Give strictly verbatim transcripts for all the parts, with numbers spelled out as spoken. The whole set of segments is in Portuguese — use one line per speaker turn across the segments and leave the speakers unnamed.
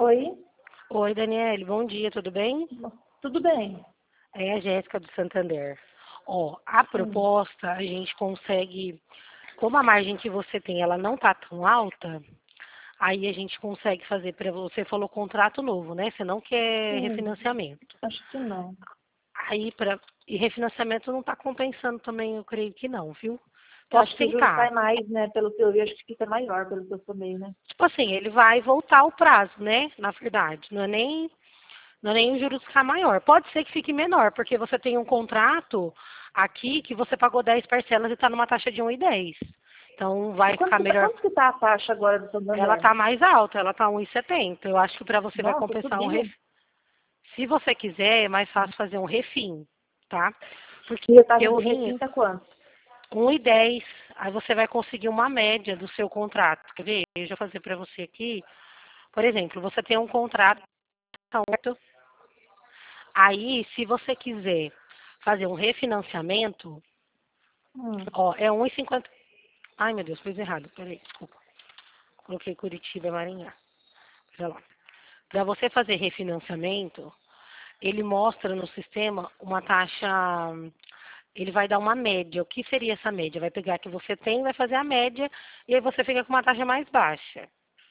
Oi,
Oi, Daniele, bom dia, tudo bem?
tudo bem?
É a Jéssica do Santander. Ó, a
Hum,
proposta a gente consegue, como a margem que você tem, ela não tá tão alta, aí a gente consegue fazer para você, falou contrato novo, né? Você não quer
sim,
refinanciamento.
acho que não.
Aí para e refinanciamento não tá compensando também, eu creio que não, viu?
Eu
Posso
acho que o juros
tentar.
cai mais, né? Pelo que eu vi, acho que fica maior, pelo que eu somei, né?
Tipo assim, ele vai voltar o prazo, né? Na verdade, não é nem Não é nem o juros ficar maior. Pode ser que fique menor, porque você tem um contrato aqui que você pagou dez parcelas e está numa taxa de um e dez. Então
E
vai
quanto
ficar
que, tá,
melhor.
quanto que tá a taxa agora do
Ela
Santander?
está mais alta, ela está um e setenta. Eu acho que para você vai
Nossa,
compensar um ref...
subiu.
Se você quiser, é mais fácil fazer um refim, tá? Porque
E a taxa
o
do
rim,
refim tá quanto?
um e dez, aí você vai conseguir uma média do seu contrato. Quer ver? Eu já vou fazer para você aqui. Por exemplo, você tem um contrato, certo? Aí, se você quiser fazer um refinanciamento,
Hum,
ó, é um e cinquenta. Ai, meu Deus, fiz errado. Peraí, desculpa. Coloquei Curitiba e Maringá. Pera lá. Para você fazer refinanciamento, ele mostra no sistema uma taxa. Ele vai dar uma média. O que seria essa média? Vai pegar a que você tem, vai fazer a média, e aí você fica com uma taxa mais baixa.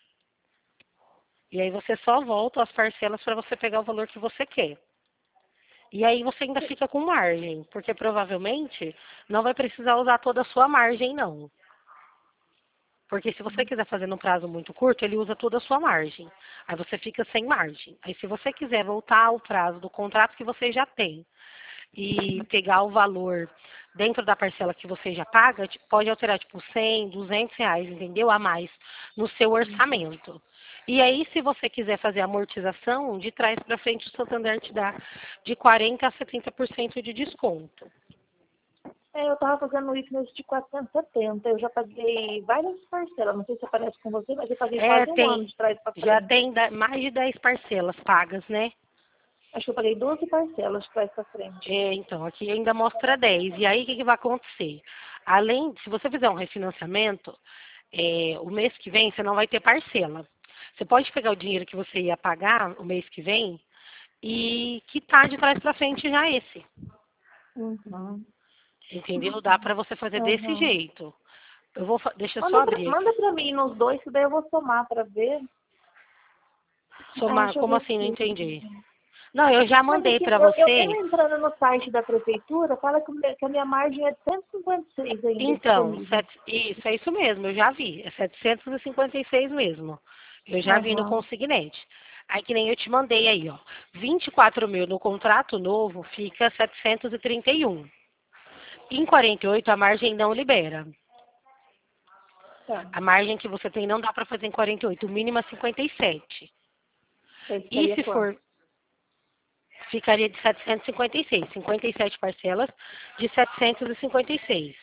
E aí você só volta as parcelas para você pegar o valor que você quer. E aí você ainda fica com margem, porque provavelmente não vai precisar usar toda a sua margem, não. Porque se você quiser fazer num prazo muito curto, ele usa toda a sua margem. Aí você fica sem margem. Aí se você quiser voltar ao prazo do contrato que você já tem e pegar o valor dentro da parcela que você já paga, tipo, pode alterar tipo cem, duzentos reais, entendeu? A mais no seu orçamento. E aí, se você quiser fazer amortização, de trás para frente, o Santander te dá de quarenta a setenta por cento de desconto.
é, eu tava fazendo isso nesse de quatrocentos e setenta. Eu já paguei várias parcelas. Não sei se aparece com você, mas eu paguei
É,
quase um
tem,
ano de trás pra
já
frente.
tem da- mais de dez parcelas pagas, né?
Acho que eu paguei doze parcelas de trás pra frente.
É, então, aqui ainda mostra dez. E aí, o que, que vai acontecer? Além, se você fizer um refinanciamento, é, o mês que vem você não vai ter parcela. Você pode pegar o dinheiro que você ia pagar o mês que vem e quitar de trás para frente já esse.
Uhum.
Entendeu? Dá para você fazer desse
Uhum.
jeito. Eu vou, fa- deixa eu só
Manda pra,
abrir aqui.
manda pra mim nos dois, que daí eu vou somar pra ver. Ah,
Somar,
deixa eu
como
ver
assim? Não
aqui.
entendi. Não, eu já
Mas
mandei
aqui,
para
eu, eu,
você.
eu entrando no site da prefeitura, fala que, o me- que a minha margem é de cento e cinquenta e seis ainda
Então,
disponível.
sete- isso, é isso mesmo, eu já vi. É setecentos e cinquenta e seis mesmo. Eu já vi no
Aham.
consignente. Aí que nem eu te mandei aí, ó. vinte e quatro mil no contrato novo fica setecentos e trinta e um. Em quarenta e oito a margem não libera.
Tá.
A margem que você tem não dá para fazer em quarenta e oito, o mínimo é cinquenta e sete.
Aí
E
ficaria
se
quanto?
for, ficaria de setecentos e cinquenta e seis. cinquenta e sete parcelas de setecentos e cinquenta e seis.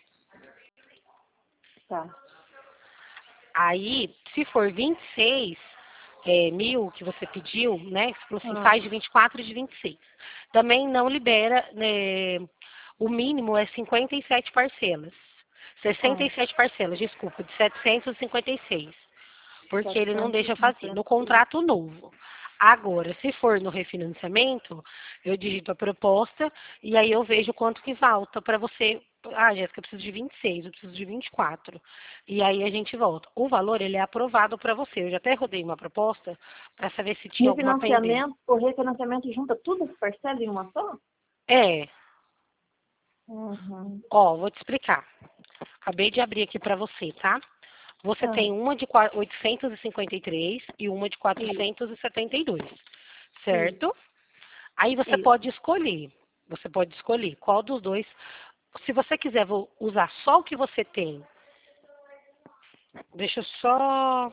Tá.
Aí, se for vinte e seis é, mil que você pediu, né? Você falou assim,
Ah,
faz de vinte e quatro e de vinte e seis. Também não libera, né, o mínimo é cinquenta e sete parcelas. sessenta
ah,
e sete parcelas, desculpa, de setecentos e cinquenta e seis. Porque ele não deixa fazer. No
setecentos e cinquenta e seis.
contrato novo. Agora, se for no refinanciamento, eu digito a proposta e aí eu vejo quanto que falta para você. Ah, Jéssica, eu preciso de vinte e seis, eu preciso de vinte e quatro. E aí a gente volta. O valor, ele é aprovado para você. Eu já até rodei uma proposta para saber se tinha alguma pendência.
Refinanciamento, o refinanciamento junta tudo as parcelas em uma só?
É,
Uhum.
ó, vou te explicar. Acabei de abrir aqui para você, tá? Você
Ah,
tem uma de qua- oitocentos e cinquenta e três e uma de
isso,
quatrocentos e setenta e dois,
isso,
certo? Aí você
isso.
pode escolher. Você pode escolher qual dos dois. Se você quiser vou usar só o que você tem, deixa eu só.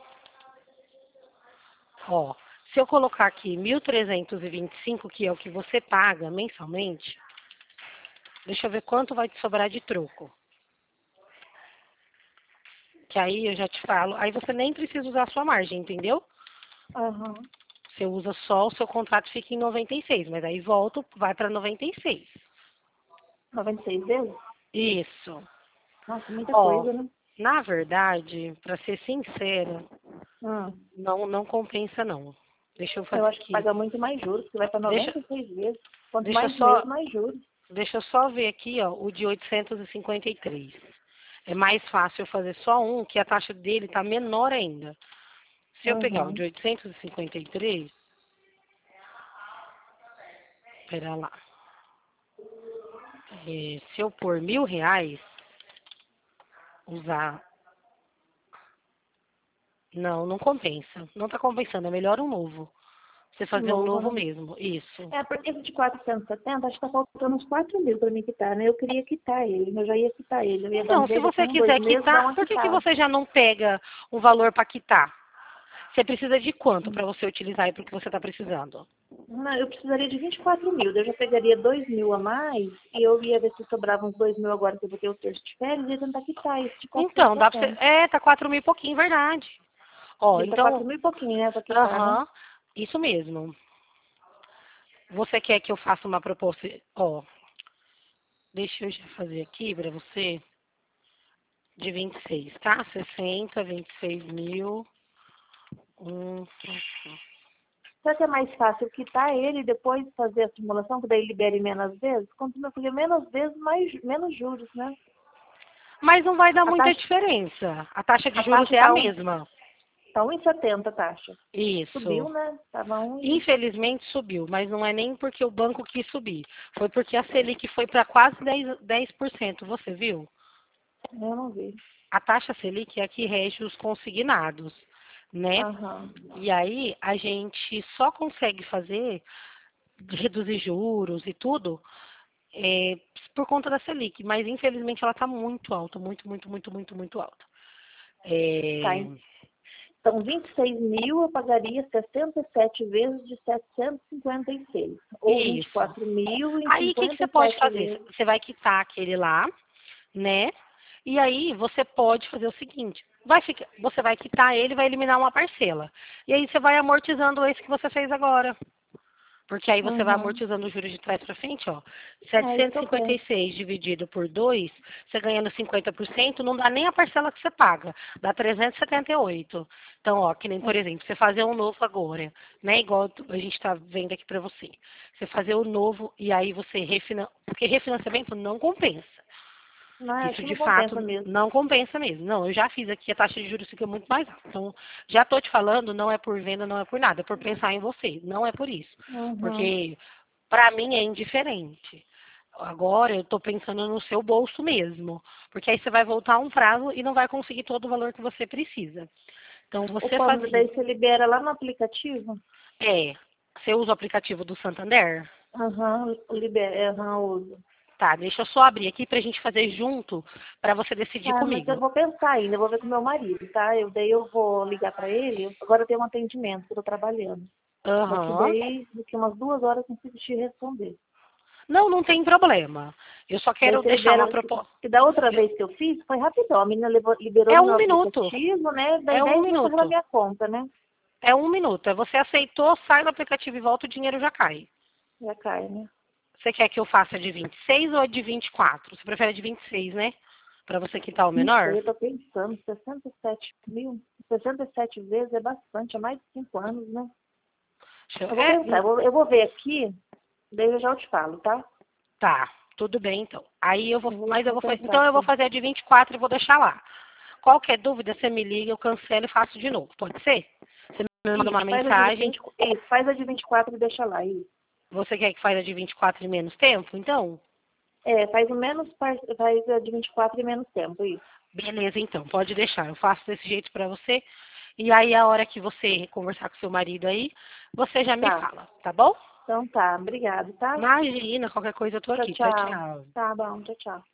Ó, se eu colocar aqui mil trezentos e e vinte e cinco, que é o que você paga mensalmente, deixa eu ver quanto vai te sobrar de troco. Que aí eu já te falo. Aí você nem precisa usar a sua margem, entendeu?
Aham.
Você usa só, o seu contrato fica em noventa e seis, mas aí volta, vai para noventa e seis.
noventa e seis vezes?
Isso.
Nossa, muita
Ó,
coisa, né?
na verdade, para ser sincera,
Ah,
não, não compensa não. Deixa eu fazer
Eu acho que
aqui.
paga muito mais juros, que vai para
Deixa,
noventa e seis vezes. Quanto
deixa eu
mais
só,
meses, mais juros.
deixa eu só ver aqui, ó, o de oitocentos e cinquenta e três. É mais fácil eu fazer só um, que a taxa dele tá menor ainda. Se eu pegar o
Uhum.
de oitocentos e cinquenta e três, pera lá. É, se eu pôr mil reais, usar. Não, não compensa. Não tá compensando. É melhor um novo. Você fazer um
Novo,
novo
né?
mesmo. Isso.
É, porque esse de quatrocentos e setenta, acho que tá faltando uns quatro mil para mim quitar, né? Eu queria quitar ele, eu já ia quitar ele. Eu ia
Então,
dando
se
dele
você
com um, dois
quiser
meses, dar
quitar,
uma
por que, que
quitada.
você já não pega um valor para quitar? Você precisa de quanto para você utilizar aí para o que você está precisando?
Não, eu precisaria de vinte e quatro mil. Daí eu já pegaria dois mil a mais e eu ia ver se sobrava uns dois mil agora que eu vou ter o terço de férias e ia tentar quitar esse de
Então, dá pra você.
quatrocentos e setenta.
É, tá quatro mil e pouquinho, verdade. Ó,
Ele tá quatro
então.
mil e pouquinho, né, pra quitar, né?
Aham. Isso mesmo. Você quer que eu faça uma proposta? Ó, deixa eu já fazer aqui para você. De vinte e seis, tá? sessenta, vinte e seis mil. Um,
Será que é mais fácil quitar ele e depois fazer a simulação, que daí libere menos vezes? Quanto meu filho, menos vezes, mais, menos juros, né?
mas não vai dar
A
muita
taxa,
diferença. A taxa de
a
juros
taxa
é a
tá, um,
mesma.
tá um e setenta a taxa. Subiu,
Isso.
né? Tava um e...
Infelizmente subiu, mas não é nem porque o banco quis subir. Foi porque a Selic foi para quase dez, dez por cento, você viu?
Eu não vi.
A taxa Selic é a que rege os consignados, né?
Aham.
E aí a gente só consegue fazer, reduzir juros e tudo, é, por conta da Selic, mas infelizmente ela está muito alta, muito, muito, muito, muito, muito alta.
Tá,
É,
então vinte e seis mil eu pagaria sessenta e sete vezes de setecentos e cinquenta e seis. Ou vinte e
isso.
quatro mil em
Aí o que, que
cinquenta
você
e
pode
sete
fazer?
vezes.
Você vai quitar aquele lá, né? E aí você pode fazer o seguinte, vai ficar, você vai quitar ele e vai eliminar uma parcela. E aí você vai amortizando esse que você fez agora. Porque aí você vai
Uhum.
amortizando os juros de trás para frente, ó.
É isso
setecentos
que
e
eu
cinquenta e
penso.
seis dividido por dois, você ganhando cinquenta por cento, não dá nem a parcela que você paga, dá trezentos e setenta e oito. Então, ó, que nem, por exemplo, você fazer um novo agora, né? Igual a gente está vendo aqui para você. Você fazer o novo e aí você refinancia, porque refinanciamento não compensa.
Não, acho
Isso
que
de
não compensa
fato
mesmo.
não compensa mesmo. Não, eu já fiz aqui, a taxa de juros fica muito mais alta. Então, já estou te falando, não é por venda, não é por nada, é por pensar em você. Não é por isso.
Uhum.
Porque, para mim, é indiferente. Agora eu estou pensando no seu bolso mesmo. Porque aí você vai voltar a um prazo e não vai conseguir todo o valor que você precisa. Então,
O
você
plano
fazia.
daí você libera lá no aplicativo?
É, você usa o aplicativo do Santander?
Aham, libera, aham, uso.
Tá, deixa eu só abrir aqui pra gente fazer junto, para você decidir
Tá, mas eu
comigo.
vou pensar ainda, eu vou ver com meu marido, tá? Eu, daí eu vou ligar pra ele. Agora eu tenho um atendimento, que eu tô trabalhando. Daqui
Aham.
daí, daqui umas duas horas eu consigo te responder.
Não, não tem problema. Eu só
Daí
quero
você
deixar uma
libera,
proposta.
que da outra vez que eu fiz, foi rapidão. A menina levou- liberou
É
no
um
meu
minuto.
aplicativo, né? Daí
É um
dez minutos na
minuto.
minha conta, né?
É um minuto. É você aceitou, sai do aplicativo e volta, o dinheiro já cai.
Já cai, né?
Você quer que eu faça de vinte e seis ou de vinte e quatro? Você prefere de vinte e seis, né? Para você quitar o
Não sei,
menor?
eu tô pensando, sessenta e sete mil, sessenta e sete vezes é bastante, é mais de cinco anos, né?
Deixa eu-
Eu vou
É,
pensar, eu vou, eu vou ver aqui, daí eu já te falo, tá?
tá. Tudo bem, então. Aí eu vou,
Eu vou,
mas eu
vou
vou, fa-
pensar
então eu vou
aqui.
fazer a de vinte e quatro e vou deixar lá. Qualquer dúvida, você me liga, eu cancelo e faço de novo. Pode ser? Você me manda uma
Isso, faz a de
mensagem.
vinte, isso, faz a de vinte e quatro e deixa lá, isso.
Você quer que faça a de vinte e quatro em menos tempo? Então,
É, faz o menos, par- faz a de vinte e quatro e menos tempo, isso.
beleza, então, pode deixar. Eu faço desse jeito pra você. E aí, a hora que você conversar com seu marido aí, você já me
Tá,
fala, tá bom?
então tá, obrigado, tá?
Imagina, qualquer coisa eu tô
Tchau,
aqui. Tchau,
tchau.
tchau.
Tá bom, tchau, tchau.